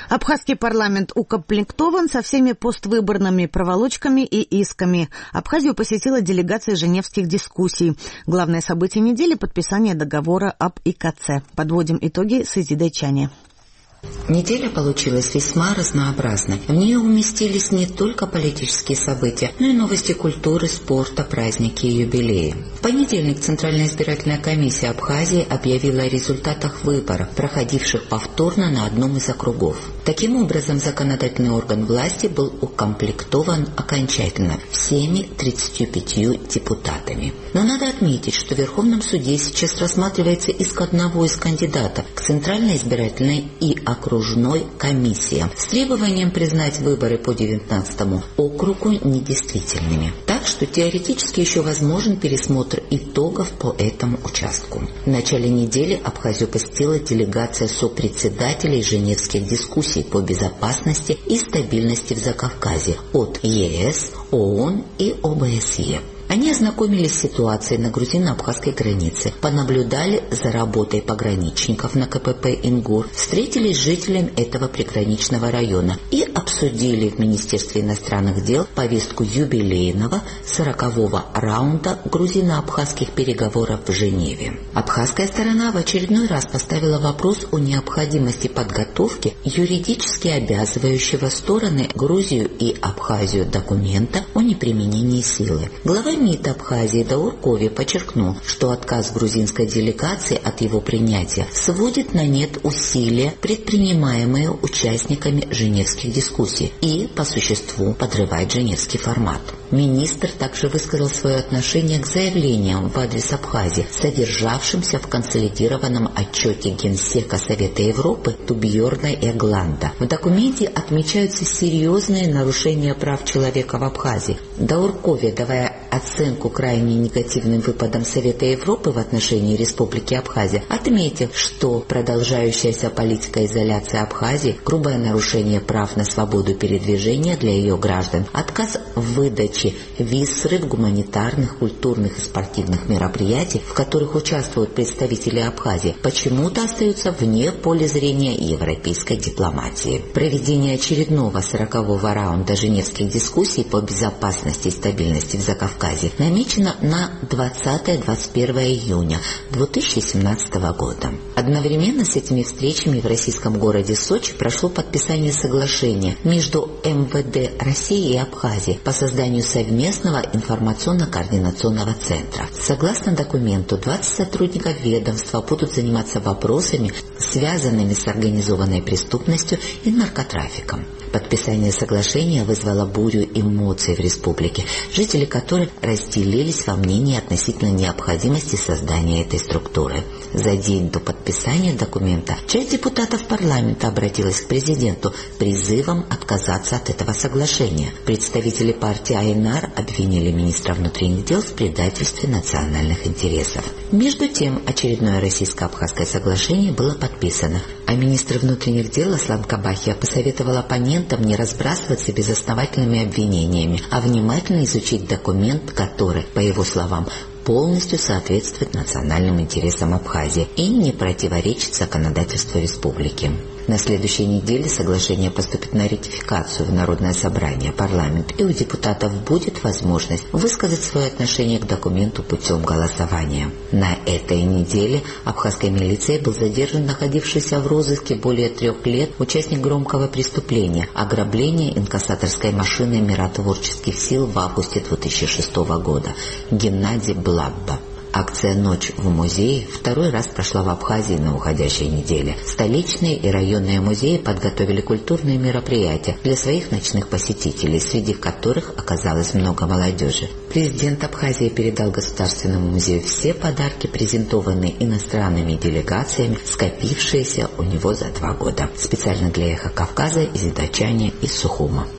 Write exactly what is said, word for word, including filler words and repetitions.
Абхазский парламент укомплектован со всеми поствыборными проволочками и исками. Абхазию посетила делегация женевских дискуссий. Главное событие недели – подписание договора об ИКЦ. Подводим итоги с Изидой Чани. Неделя получилась весьма разнообразной. В нее уместились не только политические события, но и новости культуры, спорта, праздники и юбилеи. В понедельник Центральная избирательная комиссия Абхазии объявила о результатах выборов, проходивших повторно на одном из округов. Таким образом, законодательный орган власти был укомплектован окончательно всеми тридцатью пятью депутатами. Но надо отметить, что в Верховном суде сейчас рассматривается иск одного из кандидатов к Центральной избирательной и окружной комиссиям с требованием признать выборы по девятнадцатому округу недействительными. Так что теоретически еще возможен пересмотр итогов по этому участку. В начале недели Абхазию посетила делегация сопредседателей женевских дискуссий по безопасности и стабильности в Закавказье от ЕС, ООН и ОБСЕ. Они ознакомились с ситуацией на грузино-абхазской границе, понаблюдали за работой пограничников на КПП «Ингур», встретились с жителями этого приграничного района и обсудили в Министерстве иностранных дел повестку юбилейного сорокового раунда грузино-абхазских переговоров в Женеве. Абхазская сторона в очередной раз поставила вопрос о необходимости подготовки юридически обязывающего стороны Грузию и Абхазию документа о неприменении силы. Глава МИД Абхазии Даур Кови подчеркнул, что отказ грузинской делегации от его принятия сводит на нет усилия, предпринимаемые участниками женевских дискуссий, и, по существу, подрывает женевский формат. Министр также высказал свое отношение к заявлениям в адрес Абхазии, содержавшимся в консолидированном отчете Генсека Совета Европы Тубьорна Эгланда. В документе отмечаются серьезные нарушения прав человека в Абхазии. Даур Кови, давая оценку крайне негативным выпадам Совета Европы в отношении Республики Абхазия, отметил, что продолжающаяся политика изоляции Абхазии, грубое нарушение прав на свободу передвижения для ее граждан, отказ в выдаче виз, срыв гуманитарных, культурных и спортивных мероприятий, в которых участвуют представители Абхазии, почему-то остаются вне поля зрения европейской дипломатии. Проведение очередного сорокового раунда женевских дискуссий по безопасности и стабильности в Закавказье намечено на двадцатое — двадцать первое июня две тысячи семнадцатого года. Одновременно с этими встречами в российском городе Сочи прошло подписание соглашения между эм вэ дэ России и Абхазии по созданию совместного информационно-координационного центра. Согласно документу, двадцать сотрудников ведомства будут заниматься вопросами, связанными с организованной преступностью и наркотрафиком. Подписание соглашения вызвало бурю эмоций в республике, жители которой разделились во мнении относительно необходимости создания этой структуры. За день до подписания документа часть депутатов парламента обратилась к президенту призывом отказаться от этого соглашения. Представители партии АНР обвинили министра внутренних дел в предательстве национальных интересов. Между тем, очередное российско-абхазское соглашение было подписано, а министр внутренних дел Аслан Кабахия посоветовал оппонентам не разбрасываться безосновательными обвинениями, а внимательно изучить документ, который, по его словам, полностью соответствует национальным интересам Абхазии и не противоречит законодательству республики. На следующей неделе соглашение поступит на ратификацию в Народное собрание, парламент, и у депутатов будет возможность высказать свое отношение к документу путем голосования. На этой неделе абхазской милицией был задержан находившийся в розыске более трех лет участник громкого преступления – ограбления инкассаторской машины миротворческих сил в августе две тысячи шестого года Геннадий Блабба. Акция «Ночь в музее» второй раз прошла в Абхазии на уходящей неделе. Столичные и районные музеи подготовили культурные мероприятия для своих ночных посетителей, среди которых оказалось много молодежи. Президент Абхазии передал Государственному музею все подарки, презентованные иностранными делегациями, скопившиеся у него за два года. Специально для «Эхо Кавказа» Изида Чани из Сухума.